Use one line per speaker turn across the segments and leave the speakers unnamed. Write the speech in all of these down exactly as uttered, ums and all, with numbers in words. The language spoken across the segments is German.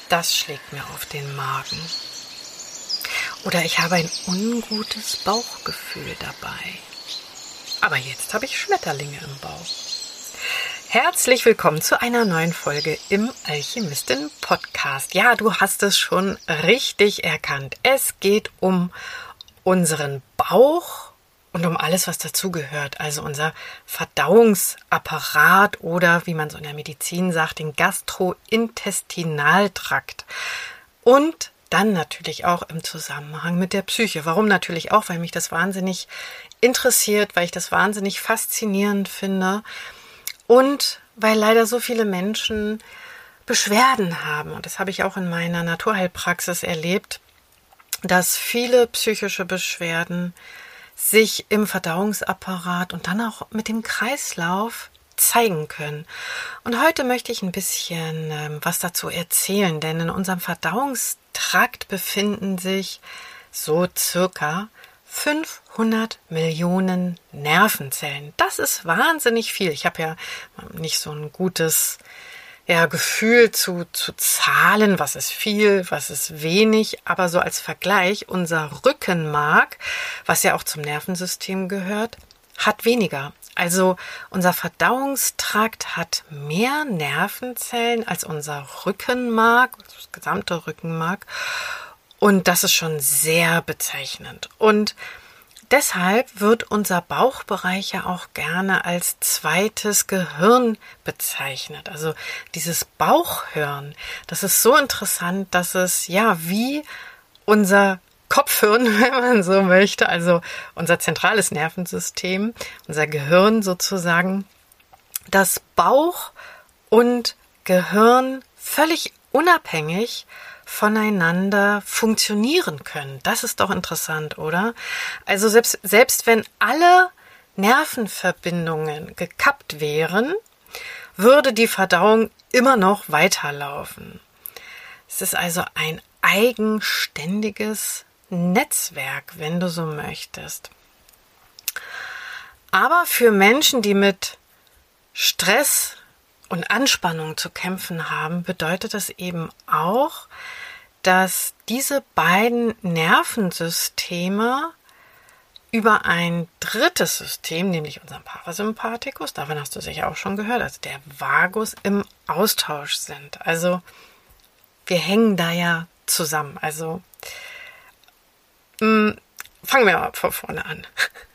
das schlägt mir auf den Magen. Oder ich habe ein ungutes Bauchgefühl dabei. Aber jetzt habe ich Schmetterlinge im Bauch. Herzlich willkommen zu einer neuen Folge im Alchemistin-Podcast. Ja, du hast es schon richtig erkannt. Es geht um unseren Bauch und um alles, was dazugehört. Also unser Verdauungsapparat oder, wie man so in der Medizin sagt, den Gastrointestinaltrakt. Und dann natürlich auch im Zusammenhang mit der Psyche. Warum natürlich auch? Weil mich das wahnsinnig interessiert, weil ich das wahnsinnig faszinierend finde. Und weil leider so viele Menschen Beschwerden haben, und das habe ich auch in meiner Naturheilpraxis erlebt, dass viele psychische Beschwerden sich im Verdauungsapparat und dann auch mit dem Kreislauf zeigen können. Und heute möchte ich ein bisschen ähm, was dazu erzählen, denn in unserem Verdauungstrakt befinden sich so circa fünfhundert Millionen Nervenzellen. Das ist wahnsinnig viel. Ich habe ja nicht so ein gutes ja, Gefühl zu, zu Zahlen, was ist viel, was ist wenig, aber so als Vergleich, unser Rückenmark, was ja auch zum Nervensystem gehört, hat weniger. Also unser Verdauungstrakt hat mehr Nervenzellen als unser Rückenmark, das gesamte Rückenmark. Und das ist schon sehr bezeichnend. Und deshalb wird unser Bauchbereich ja auch gerne als zweites Gehirn bezeichnet. Also dieses Bauchhirn, das ist so interessant, dass es ja wie unser Kopfhirn, wenn man so möchte, also unser zentrales Nervensystem, unser Gehirn sozusagen, dass Bauch und Gehirn völlig unabhängig voneinander funktionieren können. Das ist doch interessant, oder? Also selbst, selbst wenn alle Nervenverbindungen gekappt wären, würde die Verdauung immer noch weiterlaufen. Es ist also ein eigenständiges Netzwerk, wenn du so möchtest. Aber für Menschen, die mit Stress und Anspannung zu kämpfen haben, bedeutet das eben auch, dass diese beiden Nervensysteme über ein drittes System, nämlich unseren Parasympathikus, davon hast du sicher auch schon gehört, also der Vagus, im Austausch sind. Also wir hängen da ja zusammen. Also mh, fangen wir mal von vorne an.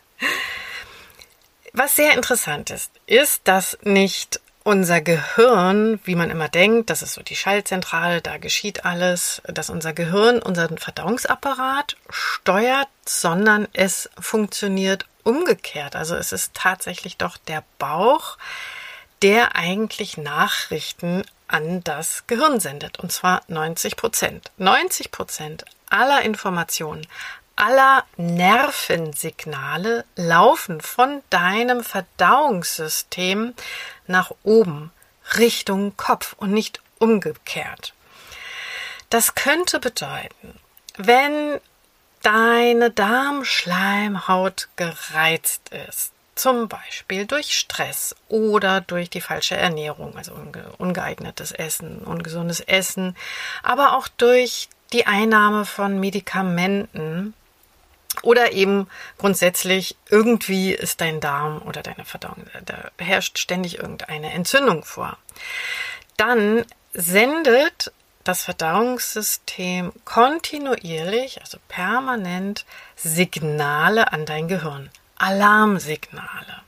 Was sehr interessant ist, ist, dass nicht unser Gehirn, wie man immer denkt, das ist so die Schaltzentrale, da geschieht alles, dass unser Gehirn unseren Verdauungsapparat steuert, sondern es funktioniert umgekehrt. Also es ist tatsächlich doch der Bauch, der eigentlich Nachrichten an das Gehirn sendet. Und zwar neunzig Prozent. neunzig Prozent aller Informationen, aller Nervensignale laufen von deinem Verdauungssystem nach oben, Richtung Kopf und nicht umgekehrt. Das könnte bedeuten, wenn deine Darmschleimhaut gereizt ist, zum Beispiel durch Stress oder durch die falsche Ernährung, also unge- ungeeignetes Essen, ungesundes Essen, aber auch durch die Einnahme von Medikamenten, oder eben grundsätzlich irgendwie ist dein Darm oder deine Verdauung, da herrscht ständig irgendeine Entzündung vor. Dann sendet das Verdauungssystem kontinuierlich, also permanent, Signale an dein Gehirn, Alarmsignale.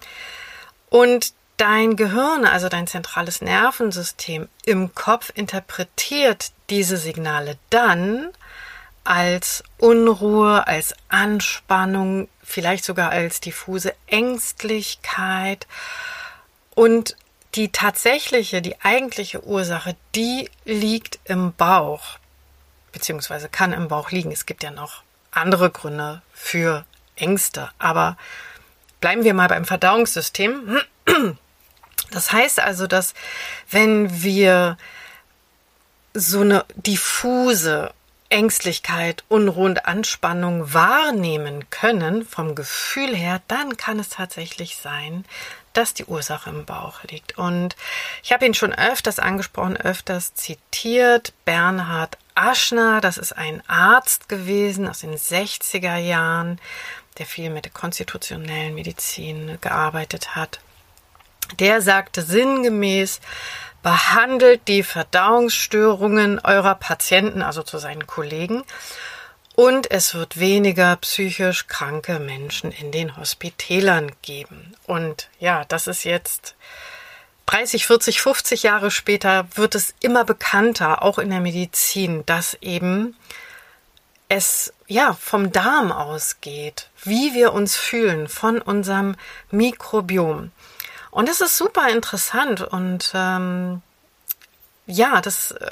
Und dein Gehirn, also dein zentrales Nervensystem im Kopf, interpretiert diese Signale dann als Unruhe, als Anspannung, vielleicht sogar als diffuse Ängstlichkeit. Und die tatsächliche, die eigentliche Ursache, die liegt im Bauch, beziehungsweise kann im Bauch liegen. Es gibt ja noch andere Gründe für Ängste, aber bleiben wir mal beim Verdauungssystem. Das heißt also, dass wenn wir so eine diffuse Ängstlichkeit, Unruhe und Anspannung wahrnehmen können, vom Gefühl her, dann kann es tatsächlich sein, dass die Ursache im Bauch liegt. Und ich habe ihn schon öfters angesprochen, öfters zitiert. Bernhard Aschner, das ist ein Arzt gewesen aus den sechziger Jahren, der viel mit der konstitutionellen Medizin gearbeitet hat. Der sagte sinngemäß: Behandelt die Verdauungsstörungen eurer Patienten, also zu seinen Kollegen, und es wird weniger psychisch kranke Menschen in den Hospitälern geben. Und ja, das ist jetzt dreißig, vierzig, fünfzig Jahre später, wird es immer bekannter, auch in der Medizin, dass eben es ja vom Darm ausgeht, wie wir uns fühlen, von unserem Mikrobiom. Und das ist super interessant und ähm, ja, das, äh,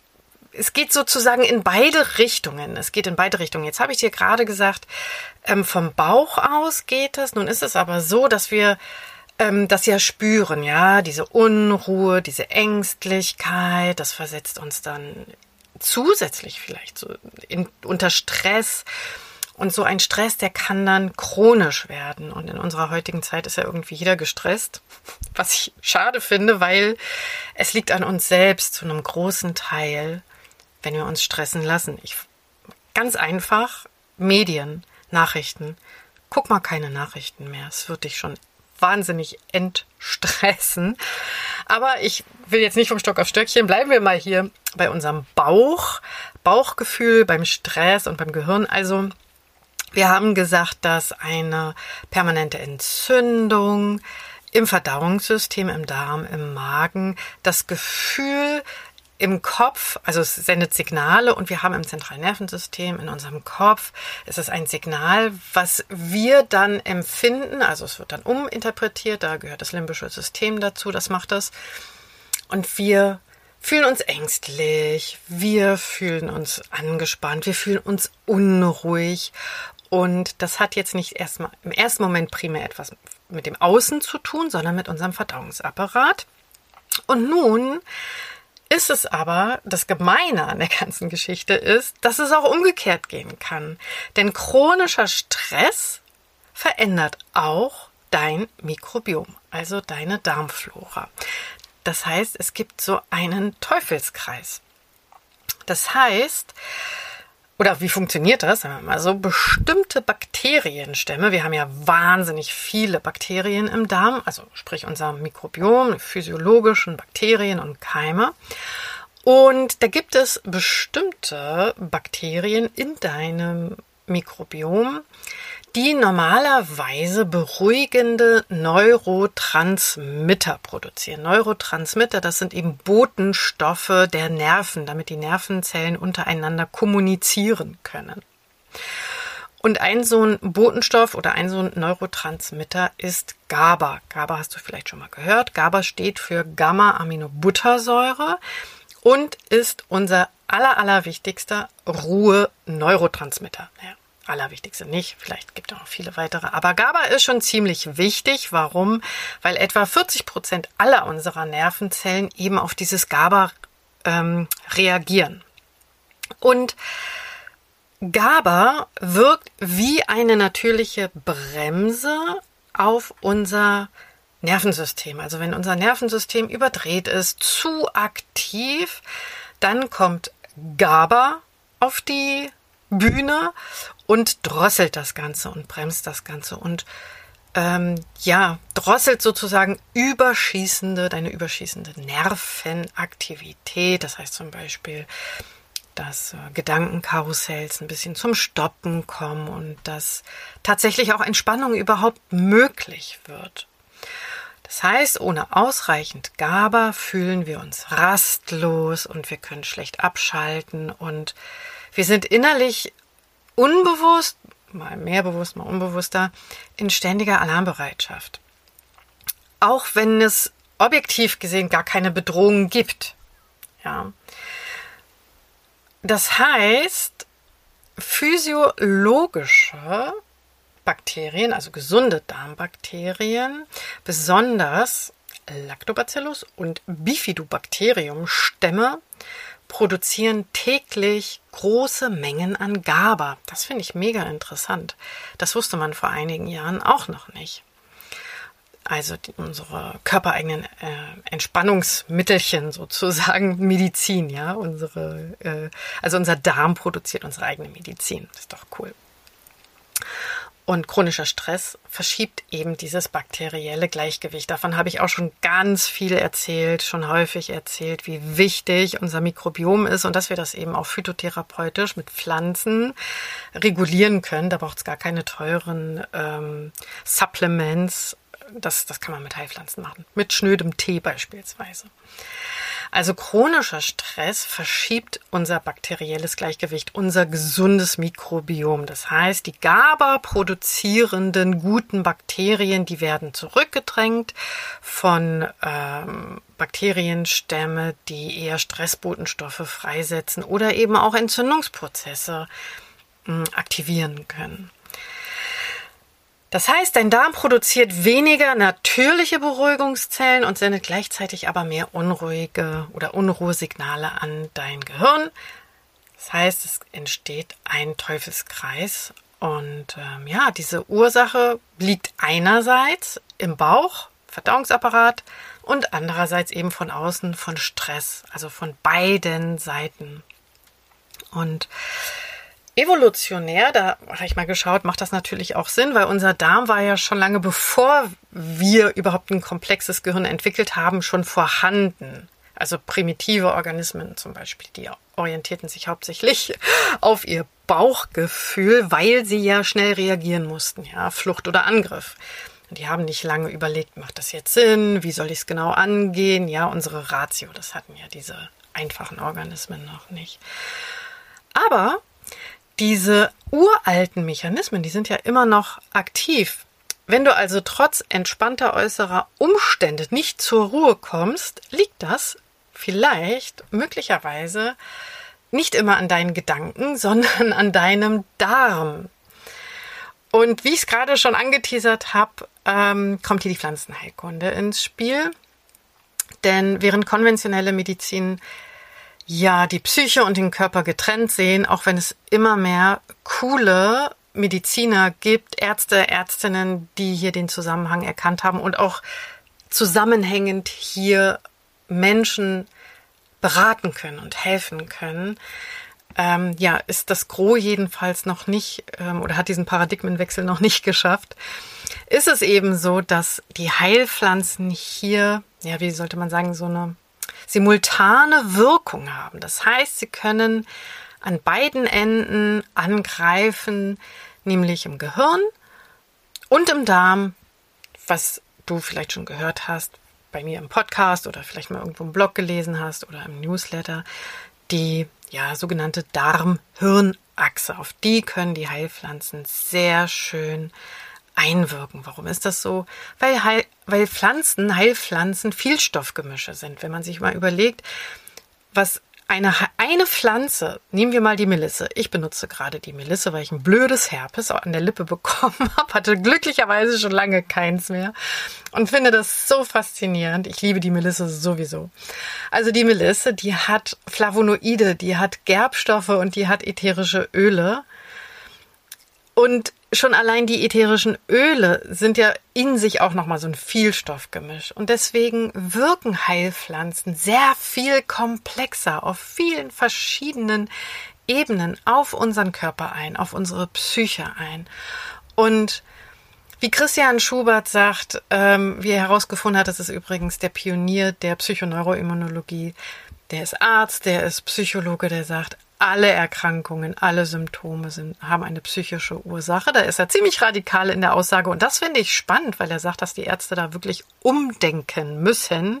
es geht sozusagen in beide Richtungen. Es geht in beide Richtungen. Jetzt habe ich dir gerade gesagt, ähm, vom Bauch aus geht es. Nun ist es aber so, dass wir ähm, das ja spüren, ja, diese Unruhe, diese Ängstlichkeit, das versetzt uns dann zusätzlich vielleicht so in, unter Stress. Und so ein Stress, der kann dann chronisch werden. Und in unserer heutigen Zeit ist ja irgendwie jeder gestresst, was ich schade finde, weil es liegt an uns selbst zu einem großen Teil, wenn wir uns stressen lassen. Ich, ganz einfach, Medien, Nachrichten. Guck mal keine Nachrichten mehr. Es wird dich schon wahnsinnig entstressen. Aber ich will jetzt nicht vom Stock auf Stöckchen. Bleiben wir mal hier bei unserem Bauch, Bauchgefühl, beim Stress und beim Gehirn. Also wir haben gesagt, dass eine permanente Entzündung im Verdauungssystem, im Darm, im Magen, das Gefühl im Kopf, also es sendet Signale und wir haben im zentralen Nervensystem, in unserem Kopf, ist es ein Signal, was wir dann empfinden, also es wird dann uminterpretiert, da gehört das limbische System dazu, das macht das. Und wir fühlen uns ängstlich, wir fühlen uns angespannt, wir fühlen uns unruhig. Und das hat jetzt nicht erstmal im ersten Moment primär etwas mit dem Außen zu tun, sondern mit unserem Verdauungsapparat. Und nun ist es aber, das Gemeine an der ganzen Geschichte ist, dass es auch umgekehrt gehen kann. Denn chronischer Stress verändert auch dein Mikrobiom, also deine Darmflora. Das heißt, es gibt so einen Teufelskreis. Das heißt, oder wie funktioniert das? Sagen wir mal so, bestimmte Bakterienstämme, wir haben ja wahnsinnig viele Bakterien im Darm, also sprich unser Mikrobiom, physiologischen Bakterien und Keime. Und da gibt es bestimmte Bakterien in deinem Mikrobiom, die normalerweise beruhigende Neurotransmitter produzieren. Neurotransmitter, das sind eben Botenstoffe der Nerven, damit die Nervenzellen untereinander kommunizieren können. Und ein so ein Botenstoff oder ein so ein Neurotransmitter ist GABA. GABA hast du vielleicht schon mal gehört. GABA steht für Gamma-Aminobuttersäure und ist unser aller, allerwichtigster Ruhe-Neurotransmitter. Ja. Allerwichtigste nicht, vielleicht gibt es noch viele weitere, aber GABA ist schon ziemlich wichtig. Warum? Weil etwa vierzig Prozent aller unserer Nervenzellen eben auf dieses GABA ähm, reagieren. Und GABA wirkt wie eine natürliche Bremse auf unser Nervensystem. Also wenn unser Nervensystem überdreht ist, zu aktiv, dann kommt GABA auf die Bühne und drosselt das Ganze und bremst das Ganze und ähm, ja, drosselt sozusagen überschießende, deine überschießende Nervenaktivität. Das heißt zum Beispiel, dass äh, Gedankenkarussells ein bisschen zum Stoppen kommen und dass tatsächlich auch Entspannung überhaupt möglich wird. Das heißt, ohne ausreichend GABA fühlen wir uns rastlos und wir können schlecht abschalten und wir sind innerlich unbewusst, mal mehr bewusst, mal unbewusster, in ständiger Alarmbereitschaft. Auch wenn es objektiv gesehen gar keine Bedrohung gibt. Ja. Das heißt, physiologische Bakterien, also gesunde Darmbakterien, besonders Lactobacillus und Bifidobacterium-Stämme, produzieren täglich große Mengen an GABA. Das finde ich mega interessant. Das wusste man vor einigen Jahren auch noch nicht. also die, unsere körpereigenen äh, Entspannungsmittelchen sozusagen, Medizin, ja, unsere, äh, also unser Darm produziert unsere eigene Medizin. Das ist doch cool. Und chronischer Stress verschiebt eben dieses bakterielle Gleichgewicht. Davon habe ich auch schon ganz viel erzählt, schon häufig erzählt, wie wichtig unser Mikrobiom ist und dass wir das eben auch phytotherapeutisch mit Pflanzen regulieren können. Da braucht es gar keine teuren ähm, Supplements. Das, das kann man mit Heilpflanzen machen, mit schnödem Tee beispielsweise. Also chronischer Stress verschiebt unser bakterielles Gleichgewicht, unser gesundes Mikrobiom. Das heißt, die GABA produzierenden guten Bakterien, die werden zurückgedrängt von ähm, Bakterienstämme, die eher Stressbotenstoffe freisetzen oder eben auch Entzündungsprozesse mh, aktivieren können. Das heißt, dein Darm produziert weniger natürliche Beruhigungszellen und sendet gleichzeitig aber mehr unruhige oder Unruhesignale an dein Gehirn. Das heißt, es entsteht ein Teufelskreis. Und ähm, ja, diese Ursache liegt einerseits im Bauch, Verdauungsapparat, und andererseits eben von außen von Stress, also von beiden Seiten. Und evolutionär, da habe ich mal geschaut, macht das natürlich auch Sinn, weil unser Darm war ja schon lange bevor wir überhaupt ein komplexes Gehirn entwickelt haben, schon vorhanden. Also primitive Organismen zum Beispiel, die orientierten sich hauptsächlich auf ihr Bauchgefühl, weil sie ja schnell reagieren mussten, ja, Flucht oder Angriff. Und die haben nicht lange überlegt, macht das jetzt Sinn, wie soll ich es genau angehen? Ja, unsere Ratio, das hatten ja diese einfachen Organismen noch nicht. Aber diese uralten Mechanismen, die sind ja immer noch aktiv. Wenn du also trotz entspannter äußerer Umstände nicht zur Ruhe kommst, liegt das vielleicht möglicherweise nicht immer an deinen Gedanken, sondern an deinem Darm. Und wie ich es gerade schon angeteasert habe, ähm, kommt hier die Pflanzenheilkunde ins Spiel. Denn während konventionelle Medizin ja die Psyche und den Körper getrennt sehen, auch wenn es immer mehr coole Mediziner gibt, Ärzte, Ärztinnen, die hier den Zusammenhang erkannt haben und auch zusammenhängend hier Menschen beraten können und helfen können, ähm, ja, ist das Gros jedenfalls noch nicht ähm, oder hat diesen Paradigmenwechsel noch nicht geschafft. Ist es eben so, dass die Heilpflanzen hier, ja, wie sollte man sagen, so eine simultane Wirkung haben. Das heißt, sie können an beiden Enden angreifen, nämlich im Gehirn und im Darm, was du vielleicht schon gehört hast, bei mir im Podcast oder vielleicht mal irgendwo im Blog gelesen hast oder im Newsletter, die ja sogenannte Darm-Hirn-Achse. Auf die können die Heilpflanzen sehr schön einwirken. Warum ist das so? Weil, Heil, weil Pflanzen, Heilpflanzen Vielstoffgemische sind. Wenn man sich mal überlegt, was eine, eine Pflanze, nehmen wir mal die Melisse. Ich benutze gerade die Melisse, weil ich ein blödes Herpes an der Lippe bekommen habe, hatte glücklicherweise schon lange keins mehr und finde das so faszinierend. Ich liebe die Melisse sowieso. Also die Melisse, die hat Flavonoide, die hat Gerbstoffe und die hat ätherische Öle. Und schon allein die ätherischen Öle sind ja in sich auch nochmal so ein Vielstoffgemisch. Und deswegen wirken Heilpflanzen sehr viel komplexer auf vielen verschiedenen Ebenen auf unseren Körper ein, auf unsere Psyche ein. Und wie Christian Schubert sagt, ähm, wie er herausgefunden hat, das ist übrigens der Pionier der Psychoneuroimmunologie, der ist Arzt, der ist Psychologe, der sagt, alle Erkrankungen, alle Symptome sind, haben eine psychische Ursache. Da ist er ziemlich radikal in der Aussage. Und das finde ich spannend, weil er sagt, dass die Ärzte da wirklich umdenken müssen.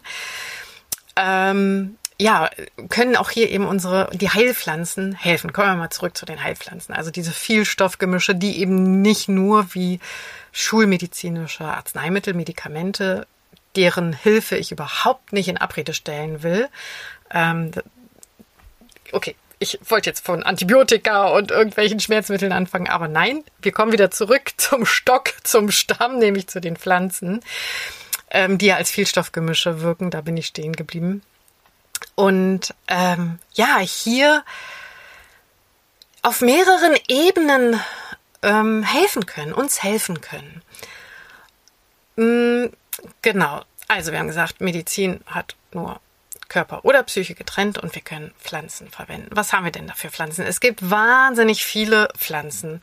Ähm, ja, können auch hier eben unsere, die Heilpflanzen helfen. Kommen wir mal zurück zu den Heilpflanzen. Also diese Vielstoffgemische, die eben nicht nur wie schulmedizinische Arzneimittel, Medikamente, deren Hilfe ich überhaupt nicht in Abrede stellen will. Ähm, okay. Ich wollte jetzt von Antibiotika und irgendwelchen Schmerzmitteln anfangen, aber nein, wir kommen wieder zurück zum Stock, zum Stamm, nämlich zu den Pflanzen, ähm, die ja als Vielstoffgemische wirken. Da bin ich stehen geblieben. Und ähm, ja, hier auf mehreren Ebenen ähm, helfen können, uns helfen können. genau. Also wir haben gesagt, Medizin hat nur Körper oder Psyche getrennt und wir können Pflanzen verwenden. Was haben wir denn da für Pflanzen? Es gibt wahnsinnig viele Pflanzen.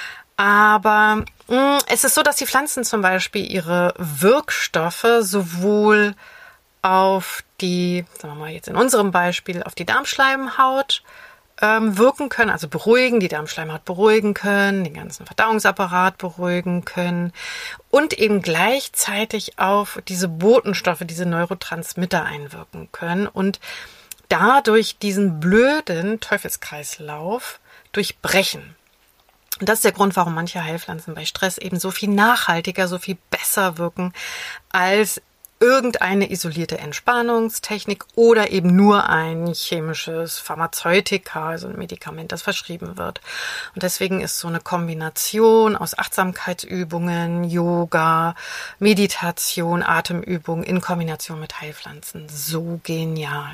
Aber mh, es ist so, dass die Pflanzen zum Beispiel ihre Wirkstoffe sowohl auf die, sagen wir mal jetzt in unserem Beispiel, auf die Darmschleimhaut ähm, wirken können, also beruhigen, die Darmschleimhaut beruhigen können, den ganzen Verdauungsapparat beruhigen können und eben gleichzeitig auf diese Botenstoffe, diese Neurotransmitter einwirken können und dadurch diesen blöden Teufelskreislauf durchbrechen. Und das ist der Grund, warum manche Heilpflanzen bei Stress eben so viel nachhaltiger, so viel besser wirken als irgendeine isolierte Entspannungstechnik oder eben nur ein chemisches Pharmazeutika, also ein Medikament, das verschrieben wird. Und deswegen ist so eine Kombination aus Achtsamkeitsübungen, Yoga, Meditation, Atemübungen in Kombination mit Heilpflanzen so genial.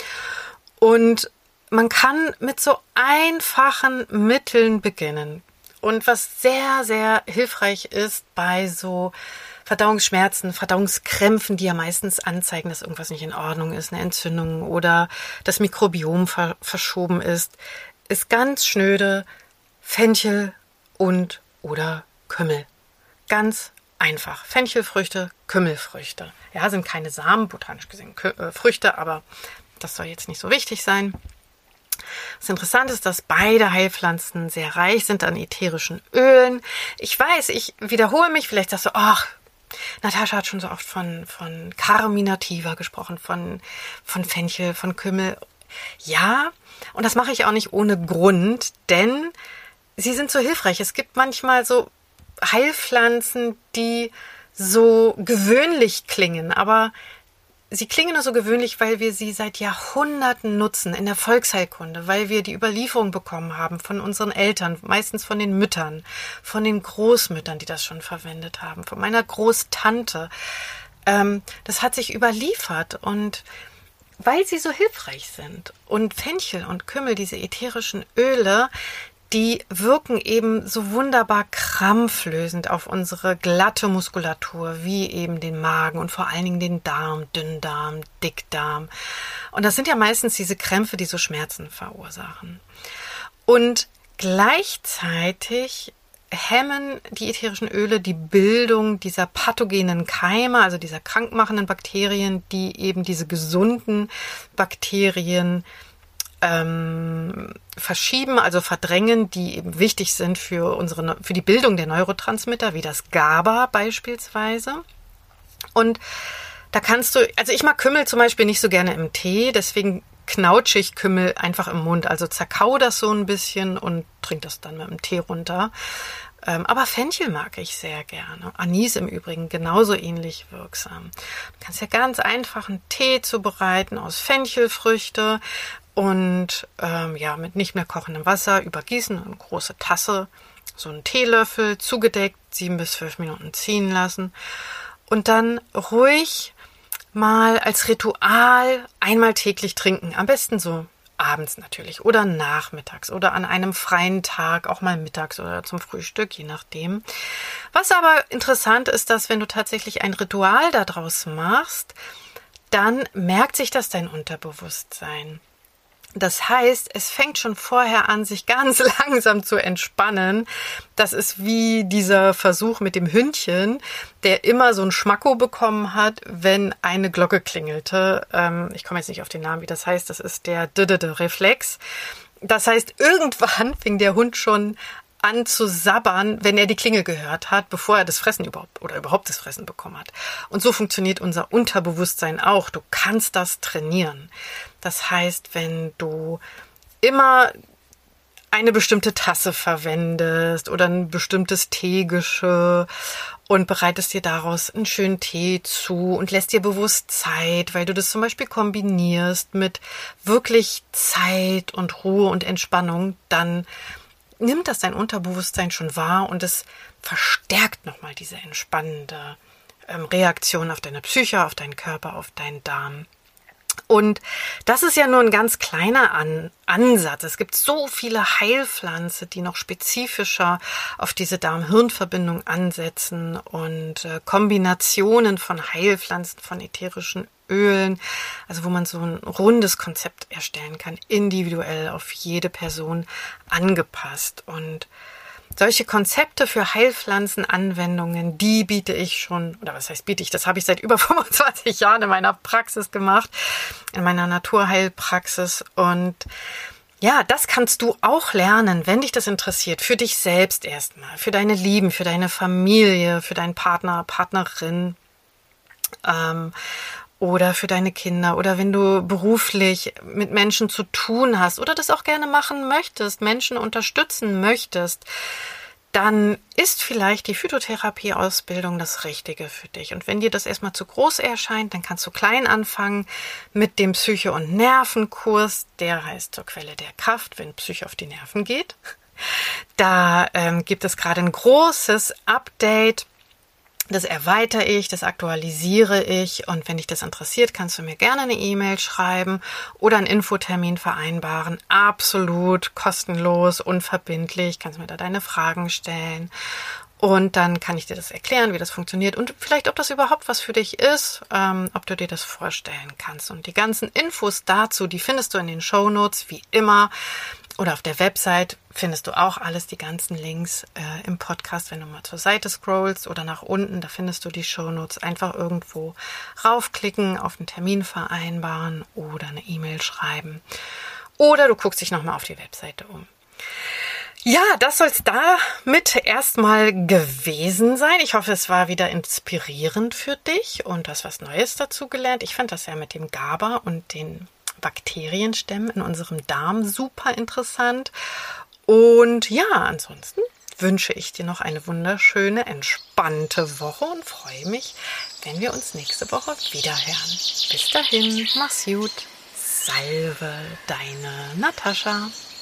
Und man kann mit so einfachen Mitteln beginnen. Und was sehr, sehr hilfreich ist bei so Verdauungsschmerzen, Verdauungskrämpfen, die ja meistens anzeigen, dass irgendwas nicht in Ordnung ist, eine Entzündung oder das Mikrobiom ver- verschoben ist, ist ganz schnöde Fenchel und oder Kümmel. Ganz einfach. Fenchelfrüchte, Kümmelfrüchte. Ja, sind keine Samen, botanisch gesehen Kü- äh, Früchte, aber das soll jetzt nicht so wichtig sein. Das Interessante ist, dass beide Heilpflanzen sehr reich sind an ätherischen Ölen. Ich weiß, ich wiederhole mich, vielleicht sagst du, ach, Natascha hat schon so oft von, von Carminativa gesprochen, von, von Fenchel, von Kümmel. Ja, und das mache ich auch nicht ohne Grund, denn sie sind so hilfreich. Es gibt manchmal so Heilpflanzen, die so gewöhnlich klingen, aber sie klingen nur so gewöhnlich, weil wir sie seit Jahrhunderten nutzen in der Volksheilkunde, weil wir die Überlieferung bekommen haben von unseren Eltern, meistens von den Müttern, von den Großmüttern, die das schon verwendet haben, von meiner Großtante. Ähm, das hat sich überliefert und weil sie so hilfreich sind. Und Fenchel und Kümmel, diese ätherischen Öle, die wirken eben so wunderbar krampflösend auf unsere glatte Muskulatur, wie eben den Magen und vor allen Dingen den Darm, Dünndarm, Dickdarm. Und das sind ja meistens diese Krämpfe, die so Schmerzen verursachen. Und gleichzeitig hemmen die ätherischen Öle die Bildung dieser pathogenen Keime, also dieser krankmachenden Bakterien, die eben diese gesunden Bakterien Ähm, verschieben, also verdrängen, die eben wichtig sind für unsere, für die Bildung der Neurotransmitter, wie das GABA beispielsweise. Und da kannst du, also ich mag Kümmel zum Beispiel nicht so gerne im Tee, deswegen knautsche ich Kümmel einfach im Mund, also zerkau das so ein bisschen und trink das dann mit dem Tee runter. Ähm, aber Fenchel mag ich sehr gerne. Anis im Übrigen genauso ähnlich wirksam. Du kannst ja ganz einfach einen Tee zubereiten aus Fenchelfrüchte und ähm, ja, mit nicht mehr kochendem Wasser übergießen, eine große Tasse, so einen Teelöffel, zugedeckt, sieben bis zwölf Minuten ziehen lassen und dann ruhig mal als Ritual einmal täglich trinken. Am besten so abends natürlich oder nachmittags oder an einem freien Tag, auch mal mittags oder zum Frühstück, je nachdem. Was aber interessant ist, dass wenn du tatsächlich ein Ritual daraus machst, dann merkt sich das dein Unterbewusstsein. Das heißt, es fängt schon vorher an, sich ganz langsam zu entspannen. Das ist wie dieser Versuch mit dem Hündchen, der immer so ein Schmacko bekommen hat, wenn eine Glocke klingelte. Ähm, ich komme jetzt nicht auf den Namen, wie das heißt. Das ist der D-D-D-Reflex. Das heißt, irgendwann fing der Hund schon an zu sabbern, wenn er die Klingel gehört hat, bevor er das Fressen überhaupt oder überhaupt das Fressen bekommen hat. Und so funktioniert unser Unterbewusstsein auch. Du kannst das trainieren. Das heißt, wenn du immer eine bestimmte Tasse verwendest oder ein bestimmtes Teegeschirr und bereitest dir daraus einen schönen Tee zu und lässt dir bewusst Zeit, weil du das zum Beispiel kombinierst mit wirklich Zeit und Ruhe und Entspannung, dann nimmt das dein Unterbewusstsein schon wahr und es verstärkt nochmal diese entspannende ähm, Reaktion auf deine Psyche, auf deinen Körper, auf deinen Darm. Und das ist ja nur ein ganz kleiner An- Ansatz. Es gibt so viele Heilpflanzen, die noch spezifischer auf diese Darm-Hirn-Verbindung ansetzen und äh, Kombinationen von Heilpflanzen, von ätherischen Ölen, also wo man so ein rundes Konzept erstellen kann, individuell auf jede Person angepasst. Und solche Konzepte für Heilpflanzenanwendungen, die biete ich schon, oder was heißt biete ich, das habe ich seit über fünfundzwanzig Jahren in meiner Praxis gemacht, in meiner Naturheilpraxis. Und ja, das kannst du auch lernen, wenn dich das interessiert, für dich selbst erstmal, für deine Lieben, für deine Familie, für deinen Partner, Partnerin, ähm, oder für deine Kinder oder wenn du beruflich mit Menschen zu tun hast oder das auch gerne machen möchtest, Menschen unterstützen möchtest, dann ist vielleicht die Phytotherapie-Ausbildung das Richtige für dich. Und wenn dir das erstmal zu groß erscheint, dann kannst du klein anfangen mit dem Psyche- und Nervenkurs. Der heißt zur Quelle der Kraft, wenn Psyche auf die Nerven geht. Da ähm, gibt es gerade ein großes Update. Das erweitere ich, das aktualisiere ich und wenn dich das interessiert, kannst du mir gerne eine E-Mail schreiben oder einen Infotermin vereinbaren. Absolut kostenlos, unverbindlich, kannst mir da deine Fragen stellen und dann kann ich dir das erklären, wie das funktioniert und vielleicht, ob das überhaupt was für dich ist, ähm, ob du dir das vorstellen kannst. Und die ganzen Infos dazu, die findest du in den Shownotes, wie immer. Oder auf der Website findest du auch alles, die ganzen Links äh, im Podcast, wenn du mal zur Seite scrollst oder nach unten, da findest du die Shownotes. Einfach irgendwo raufklicken, auf einen Termin vereinbaren oder eine E-Mail schreiben. Oder du guckst dich nochmal auf die Webseite um. Ja, das soll es damit erstmal gewesen sein. Ich hoffe, es war wieder inspirierend für dich und du hast was Neues dazu gelernt. Ich fand das ja mit dem GABA und den Bakterienstämmen in unserem Darm super interessant. Und ja, ansonsten wünsche ich dir noch eine wunderschöne, entspannte Woche und freue mich, wenn wir uns nächste Woche wieder hören. Bis dahin, mach's gut. Salve, deine Natascha.